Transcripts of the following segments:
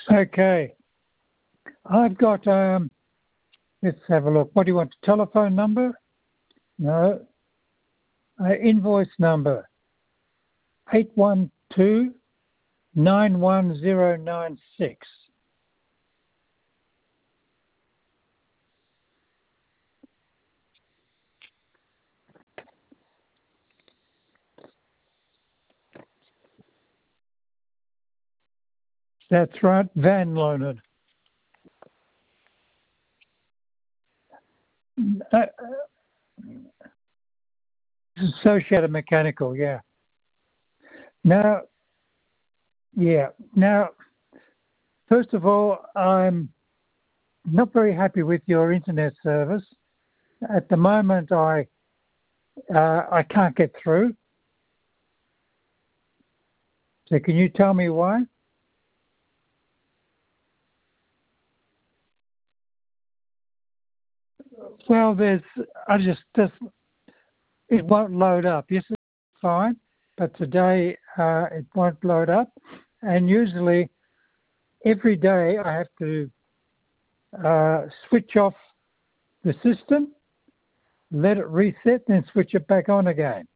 Okay. I've got, let's have a look. What do you want? Telephone number? No. Invoice number 812-91096. That's right, Van Loaned. Associated Mechanical, yeah. Now, first of all, I'm not very happy with your internet service. At the moment, I can't get through. So can you tell me why? Well, it won't load up. Yes, it's fine, but today it won't load up. And usually, every day I have to switch off the system, let it reset, then switch it back on again.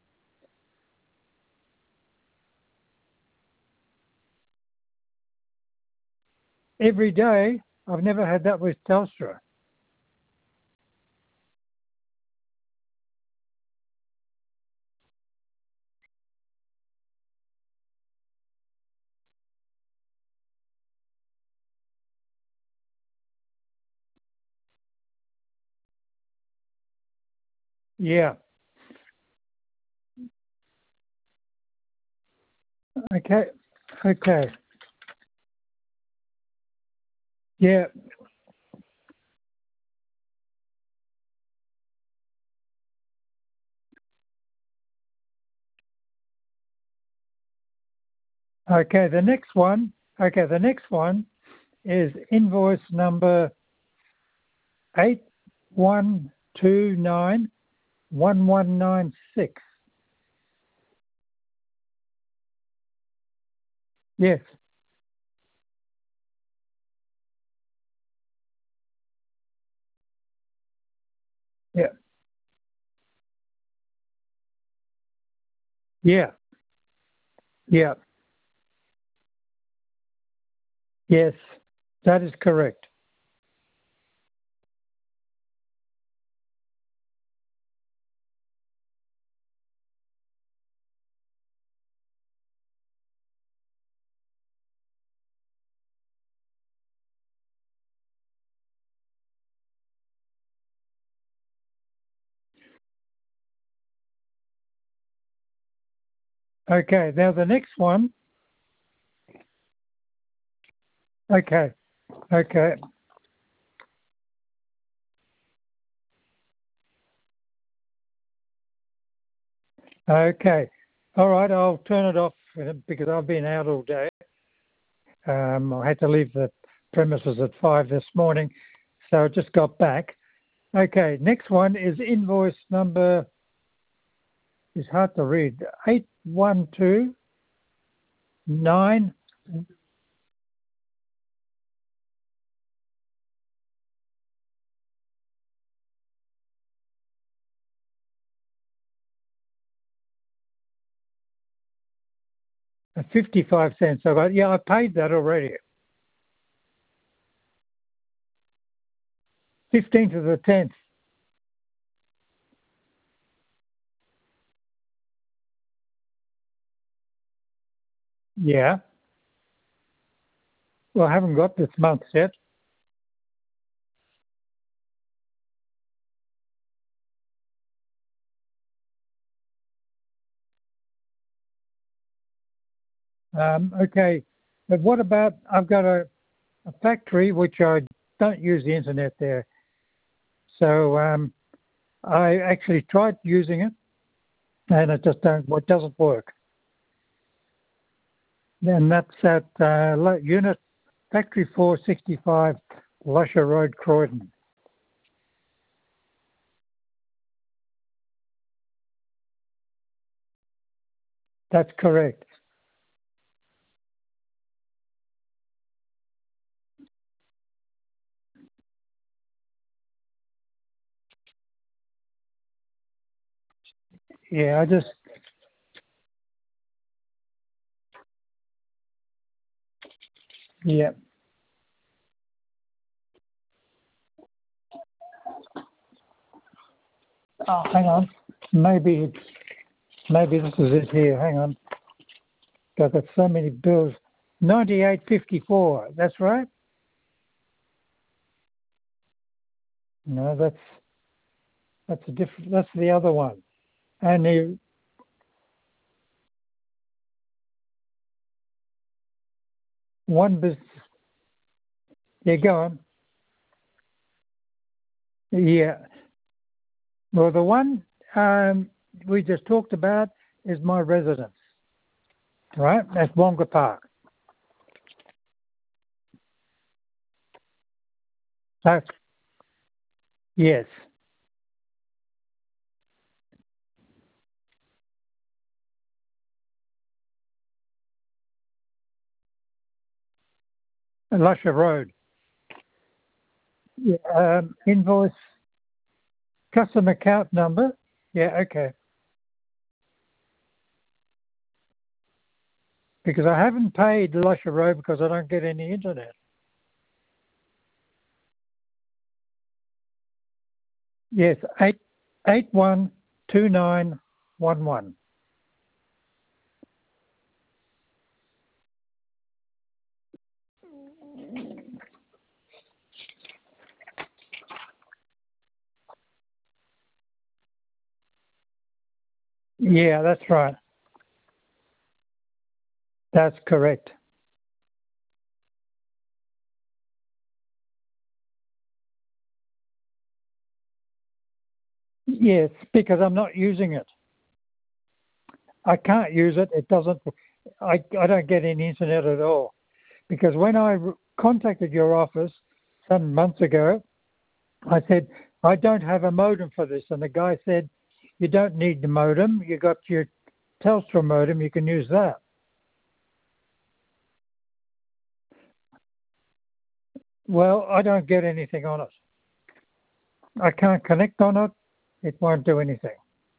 Every day. I've never had that with Telstra. Yeah. Okay. Okay. Yeah. Okay. The next one. Okay. The next one is invoice number 81291196. Yes. Yeah. Yeah. Yeah. Yes. That is correct. Okay. Now the next one. Okay. Okay. Okay. All right. I'll turn it off because I've been out all day. I had to leave the premises at 5 this morning, so I just got back. Okay. Next one is invoice number. It's hard to read. 8129. 55 cents. So, yeah, I paid that already. 15th of the 10th. Yeah. Well, I haven't got this month yet. Okay. But what about, I've got a factory which I don't use the internet there. So I actually tried using it and it doesn't work. And that's at unit factory 465 Lusher Road, Croydon. That's correct. Yeah, yeah. Oh, hang on. Maybe maybe this is it here. Hang on. I've got so many bills. 98.54. That's right. No, that's a different. That's the other one. And the one business. Yeah, go on. Yeah. Well, the one we just talked about is my residence, right? That's Wonga Park. That's yes. Lusher Road. Yeah. Invoice, custom account number. Yeah. Okay. Because I haven't paid Lusher Road because I don't get any internet. Yes. 812911. Yeah, that's right. That's correct. Yes, because I'm not using it. I can't use it. It doesn't. I don't get any internet at all. Because when I contacted your office some months ago, I said I don't have a modem for this, and the guy said you don't need the modem. You got your Telstra modem. You can use that. Well, I don't get anything on it. I can't connect on it. It won't do anything.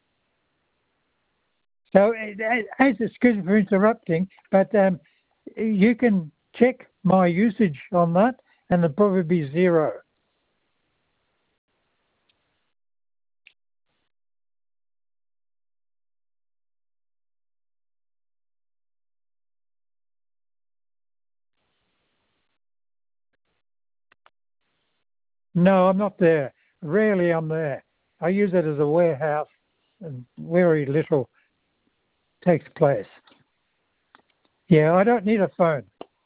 So, as excuse me for interrupting, but you can check my usage on that, and it'll probably be zero. No, I'm not there. Rarely I'm there. I use it as a warehouse, and very little takes place. Yeah, I don't need a phone.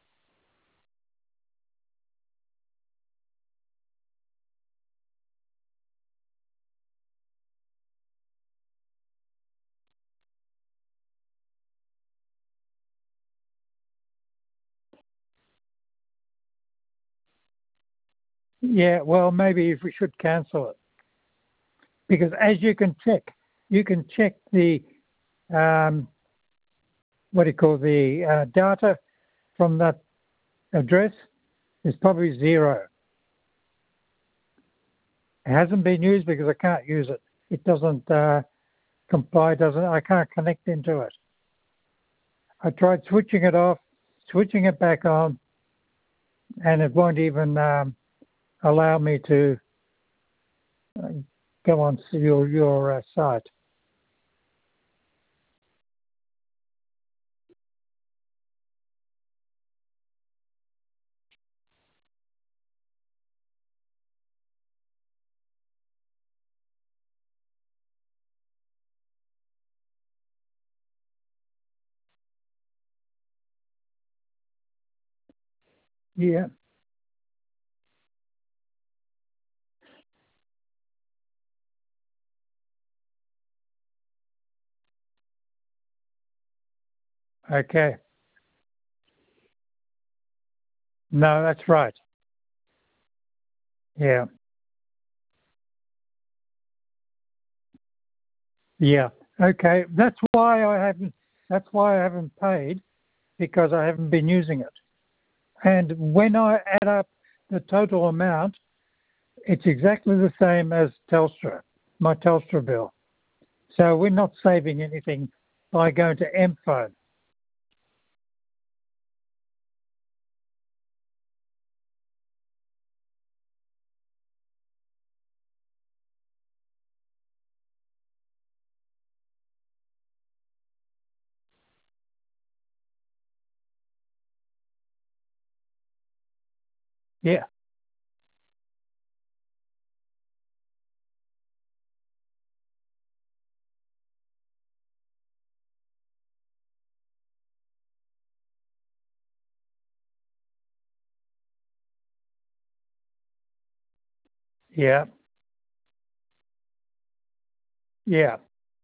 Yeah, well, maybe if we should cancel it because as you can check the um, what do you call the data from that address is probably zero. It hasn't been used because I can't use it. It doesn't comply. Doesn't I can't connect into it. I tried switching it off, switching it back on, and it won't even allow me to uh, go on to your site. Yeah. Okay. No, that's right. Yeah. Yeah. Okay. That's why I haven't paid because I haven't been using it. And when I add up the total amount, it's exactly the same as Telstra, my Telstra bill. So we're not saving anything by going to M-Phone. Yeah, yeah, yeah.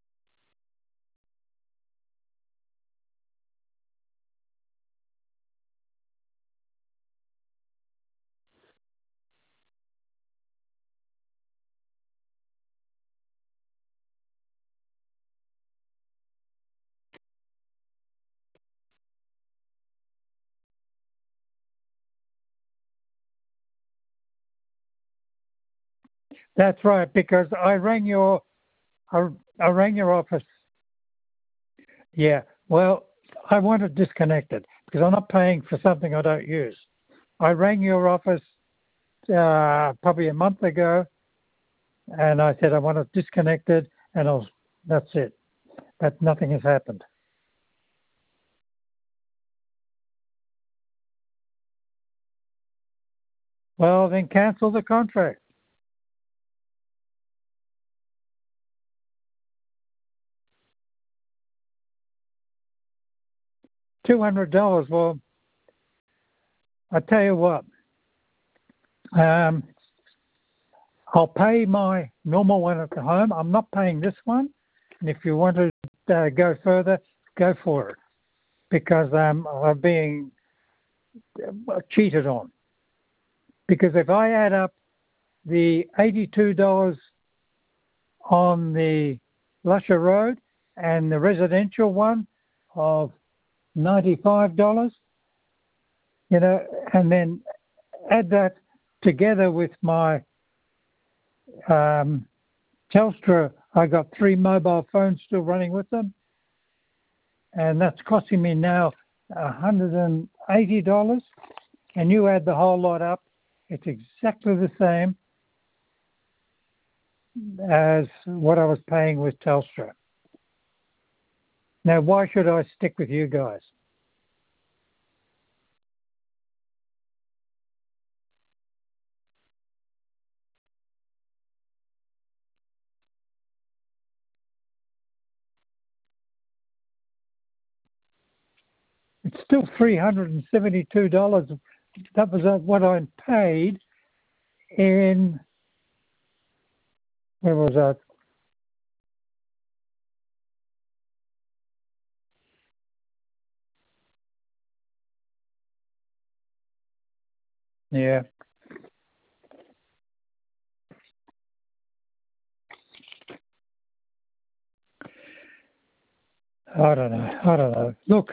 That's right, because I, I rang your office. Yeah, well, I want it disconnected because I'm not paying for something I don't use. I rang your office probably a month ago, and I said I want it disconnected, and that's it. But nothing has happened. Well, then cancel the contract. $200. Well, I tell you what, um, I'll pay my normal one at the home. I'm not paying this one, and if you want to go further, go for it because I'm being cheated on. Because if I add up the $82 on the Lusher Road and the residential one of $95, and then add that together with my Telstra. I got 3 mobile phones still running with them, and that's costing me now $180. And you add the whole lot up, it's exactly the same as what I was paying with Telstra. Now, why should I stick with you guys? It's still $372. That was what I paid in, where was that? Yeah, I don't know. I don't know. Look,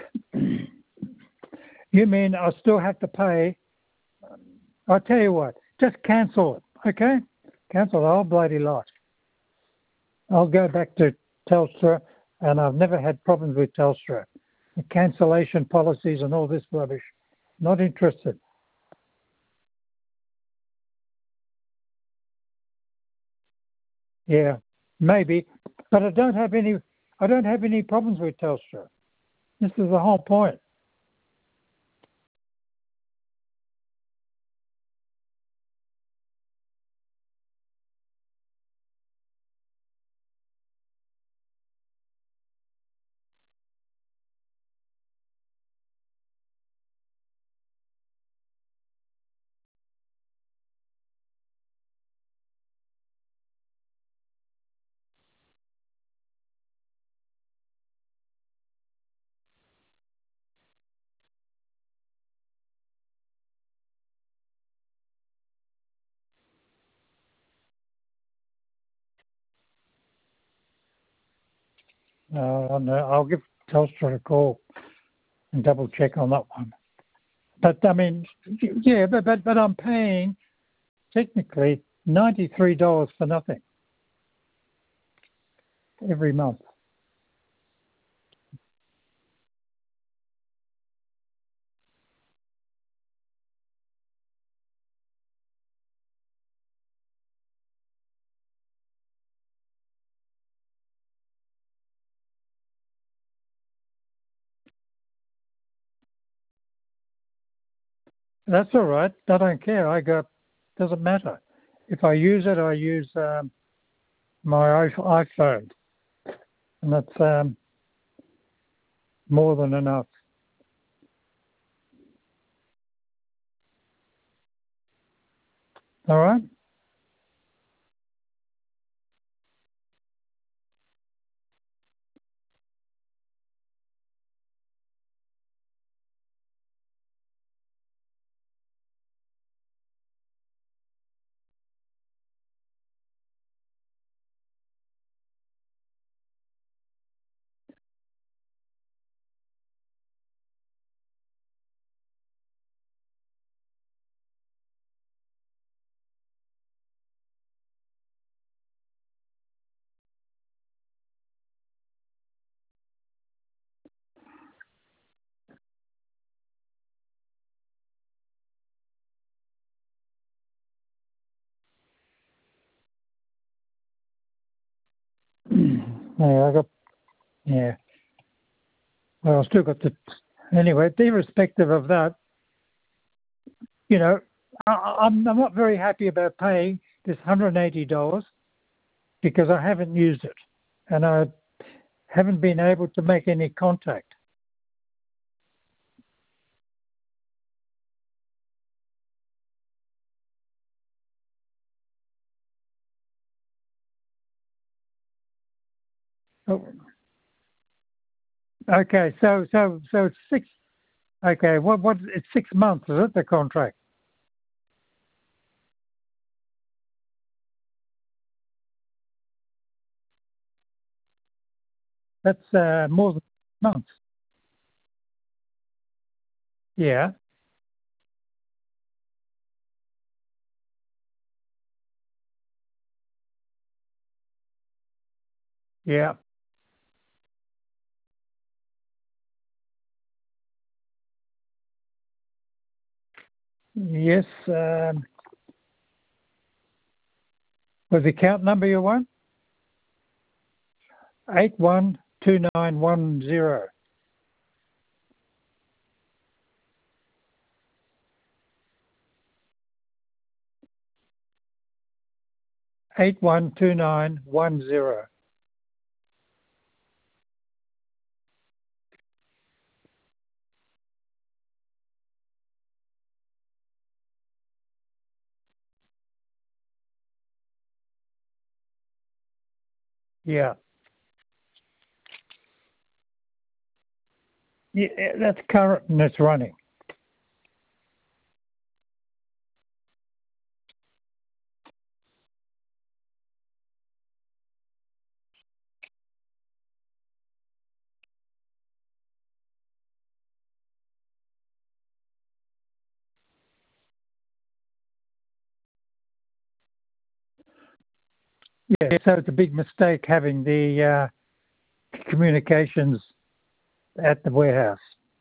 you mean I still have to pay? I'll tell you what, just cancel it, okay? Cancel the whole bloody lot. I'll go back to Telstra, and I've never had problems with Telstra. The cancellation policies and all this rubbish. Not interested. Yeah, maybe, but I don't have any. I don't have any problems with Telstra. This is the whole point. I'll give Telstra a call and double check on that one. But I mean, yeah, but I'm paying technically $93 for nothing. every month. That's all right. I don't care. Doesn't matter. If I use it, I use my iPhone, and that's more than enough. All right. Yeah, I got. Yeah. Well, I still got the. Anyway, irrespective of that, you know, I'm not very happy about paying this $180 because I haven't used it, and I haven't been able to make any contact. Oh, okay, so it's six. Okay, what? It's 6 months, is it? The contract. That's more than months. Yeah, yeah, yes. Was the account number you want? 812910. 812910. Yeah. Yeah, that's current and it's running. Yeah, so it's a big mistake having the communications at the warehouse.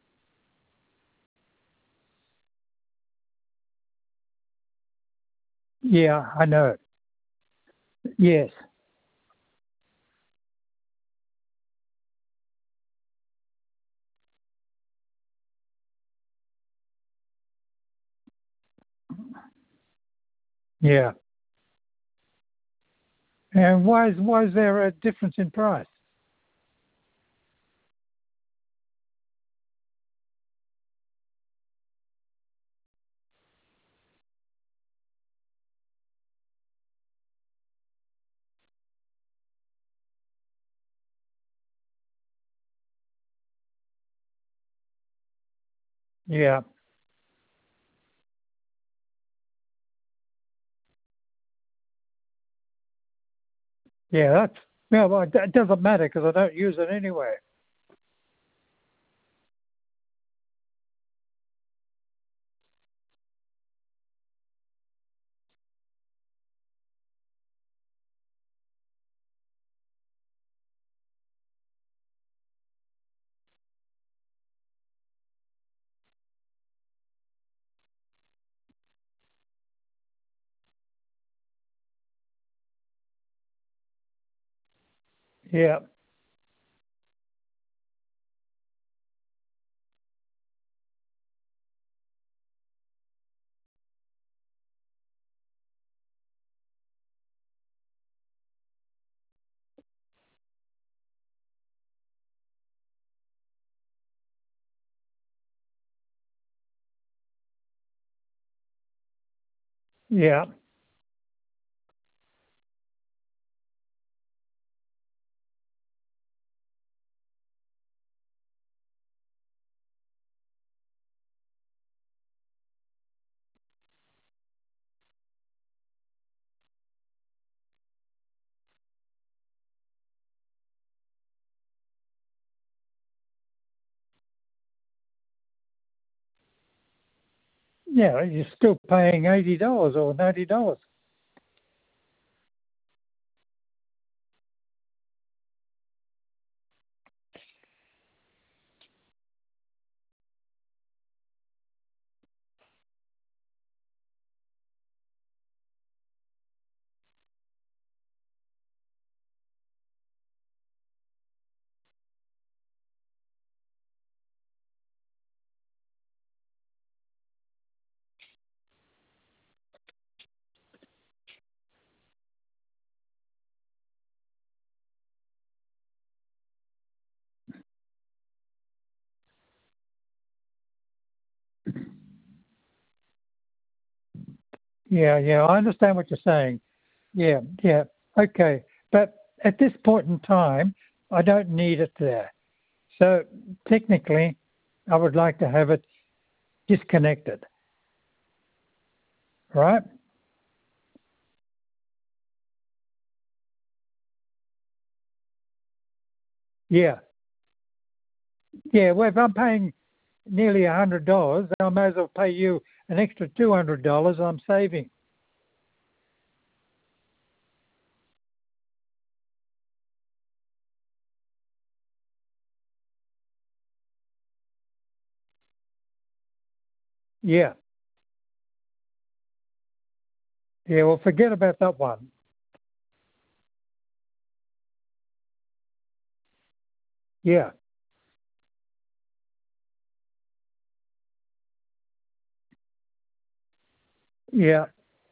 Yeah, I know. Yes. Yeah. And why is there a difference in price? Yeah. Yeah, that's well, it doesn't matter because I don't use it anyway. Yeah. Yeah. Yeah. You're still paying $80 or $90. Yeah. Yeah. I understand what you're saying. Yeah. Yeah. Okay. But at this point in time, I don't need it there. So technically, I would like to have it disconnected, right? Yeah. Yeah. Well, if I'm paying nearly $100, I may as well pay you an extra $200. I'm saving. Yeah. Yeah. Well, forget about that one. Yeah. Yeah.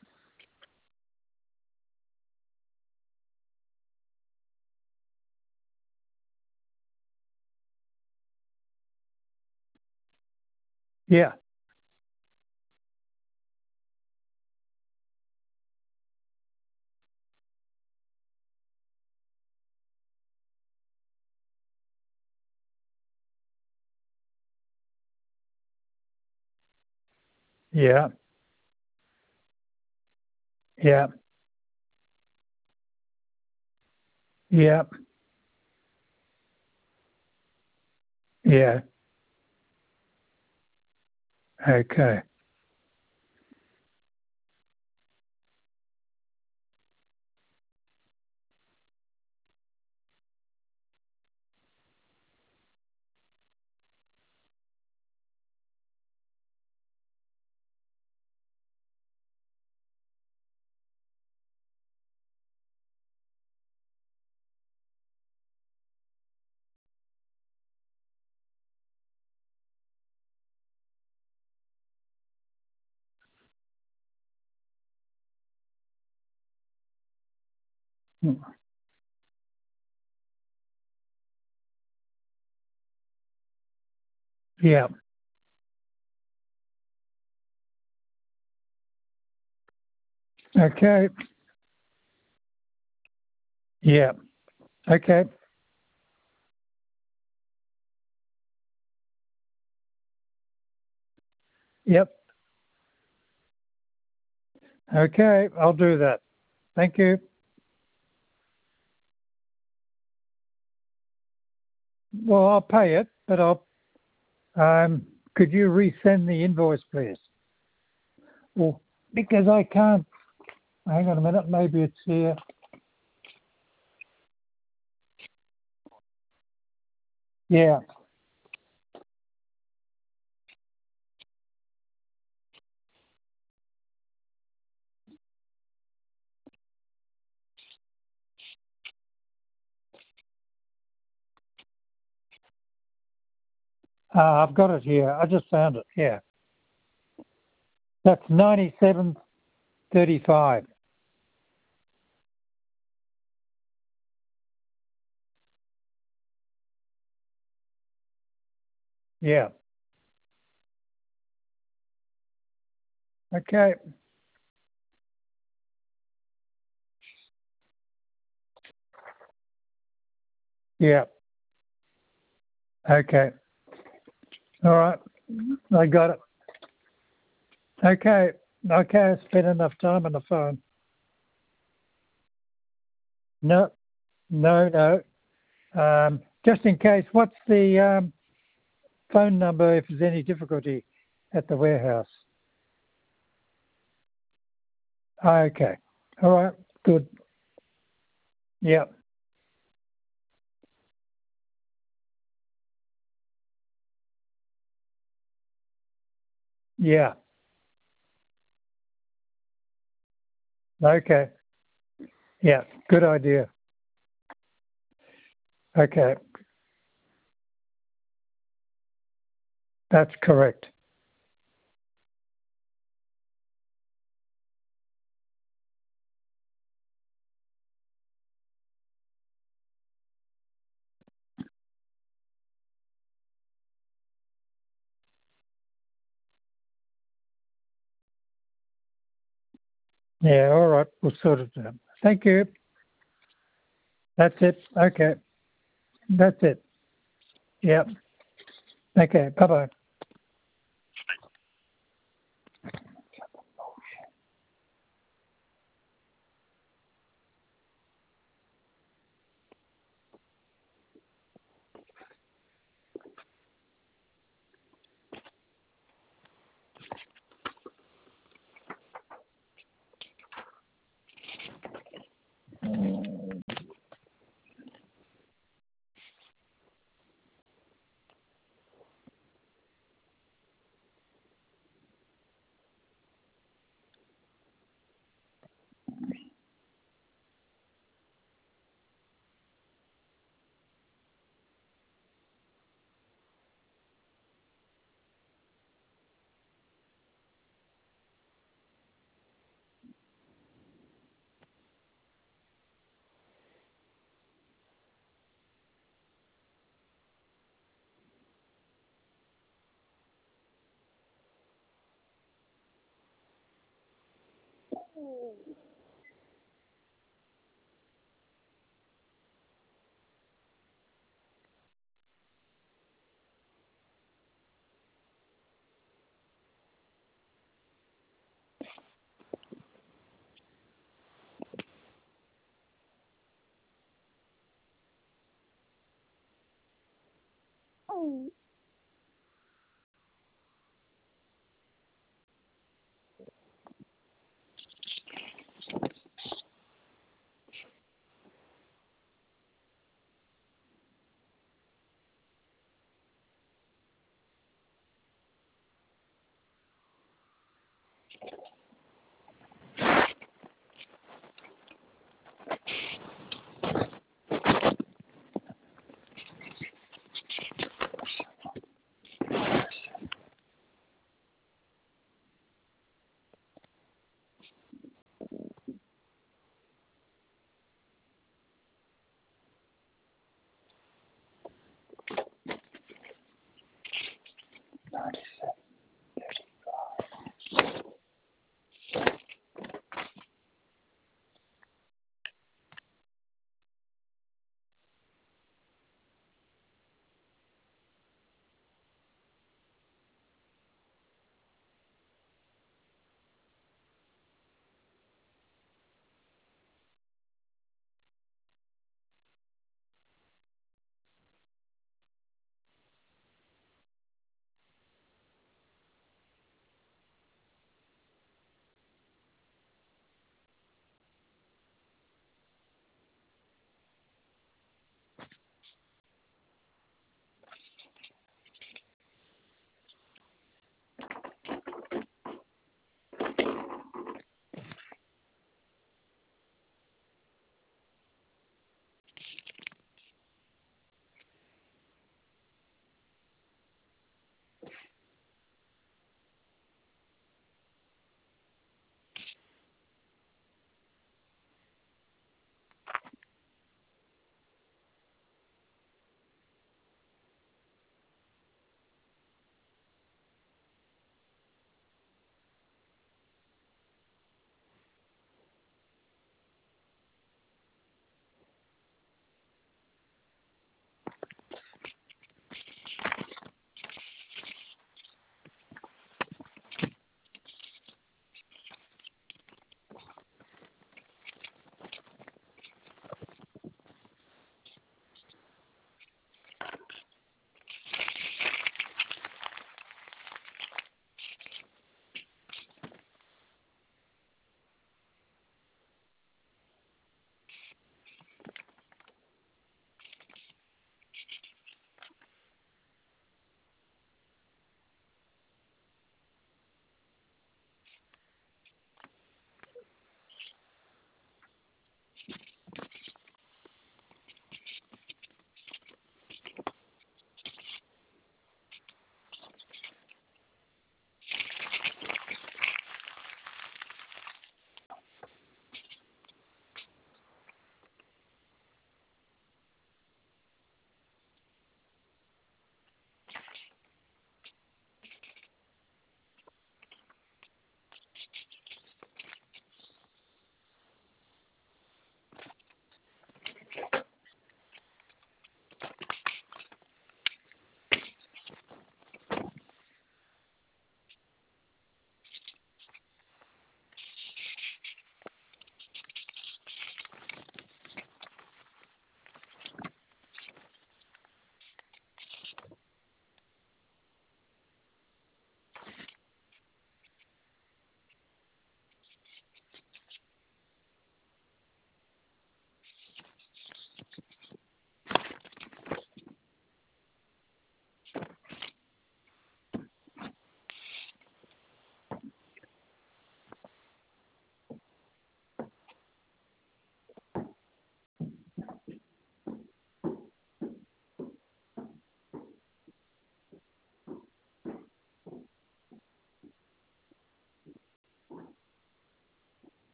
Yeah. Yeah. Yeah. Yeah. Yeah. Okay. Yeah. Okay. Yeah. Okay. Yep. Okay. I'll do that. Thank you. Well, I'll pay it, but could you resend the invoice, please? Well, because I can't, hang on a minute, maybe it's here. Yeah. I've got it here. I just found it. Yeah. That's 9735. Yeah. Okay. Yeah. Okay. All right. I got it. Okay. Okay. I spent enough time on the phone. No. No. No. Just in case, what's the phone number if there's any difficulty at the warehouse? Okay. All right. Good. Yeah. Yeah. Okay. Yeah. Good idea. Okay. That's correct. Yeah. All right. We'll sort it out. Thank you. That's it. Okay. That's it. Yep. Okay. Bye bye.